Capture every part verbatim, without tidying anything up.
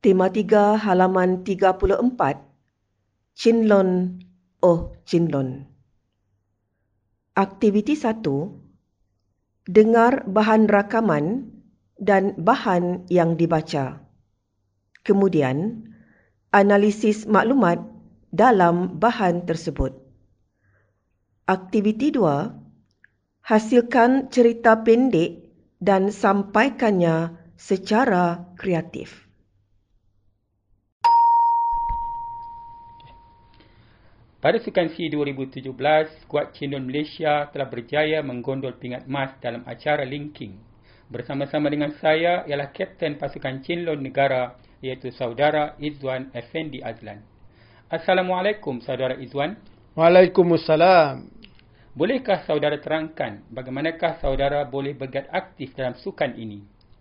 Tema tiga halaman tiga puluh empat. Cinlon, oh cinlon. Aktiviti satu. Dengar bahan rakaman dan bahan yang dibaca. Kemudian, analisis maklumat dalam bahan tersebut. Aktiviti dua. Hasilkan cerita pendek dan sampaikannya secara kreatif. Pada Sukan C dua ribu tujuh belas, skuad Cinlon Malaysia telah berjaya menggondol pingat emas dalam acara linking. Bersama-sama dengan saya ialah Kapten Pasukan Cinlon Negara iaitu Saudara Izwan Effendi Azlan. Assalamualaikum Saudara Izwan. Waalaikumsalam. Bolehkah Saudara terangkan bagaimanakah Saudara boleh bergiat aktif dalam sukan ini?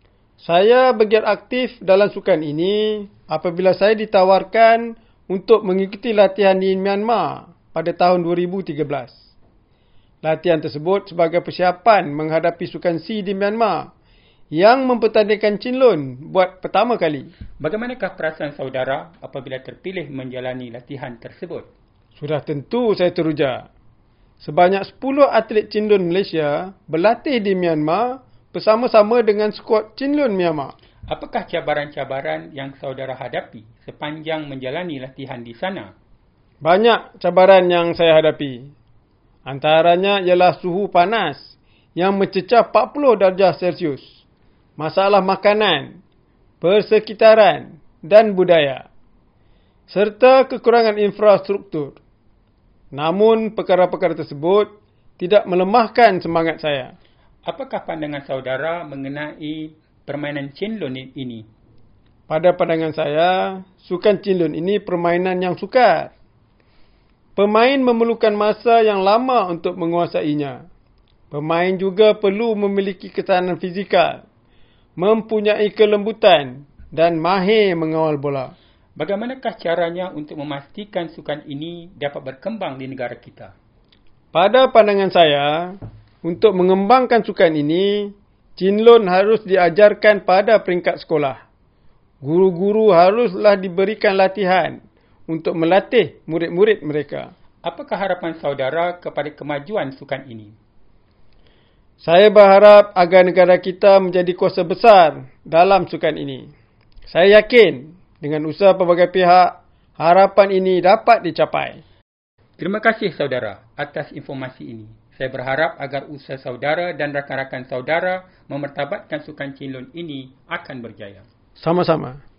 Saya bergiat aktif dalam sukan ini apabila saya ditawarkan untuk mengikuti latihan di Myanmar pada tahun dua ribu tiga belas. Latihan tersebut sebagai persiapan menghadapi Sukan C di Myanmar yang mempertandingkan Cinlon buat pertama kali. Bagaimanakah perasaan saudara apabila terpilih menjalani latihan tersebut? Sudah tentu saya teruja. Sebanyak sepuluh atlet Cinlon Malaysia berlatih di Myanmar bersama-sama dengan skuad Cinlon Myanmar. Apakah cabaran-cabaran yang saudara hadapi sepanjang menjalani latihan di sana? Banyak cabaran yang saya hadapi. Antaranya ialah suhu panas yang mencecah empat puluh darjah Celsius, masalah makanan, persekitaran dan budaya, serta kekurangan infrastruktur. Namun perkara-perkara tersebut tidak melemahkan semangat saya. Apakah pandangan saudara mengenai permainan Cinlon ini? Pada pandangan saya, sukan Cinlon ini permainan yang sukar. Pemain memerlukan masa yang lama untuk menguasainya. Pemain juga perlu memiliki ketahanan fizikal, mempunyai kelembutan dan mahir mengawal bola. Bagaimanakah caranya untuk memastikan sukan ini dapat berkembang di negara kita? Pada pandangan saya, untuk mengembangkan sukan ini, Cinlon harus diajarkan pada peringkat sekolah. Guru-guru haruslah diberikan latihan untuk melatih murid-murid mereka. Apakah harapan saudara kepada kemajuan sukan ini? Saya berharap agar negara kita menjadi kuasa besar dalam sukan ini. Saya yakin dengan usaha pelbagai pihak, harapan ini dapat dicapai. Terima kasih saudara atas informasi ini. Saya berharap agar usaha saudara dan rakan-rakan saudara memertabatkan sukan Cinlon ini akan berjaya. Sama-sama.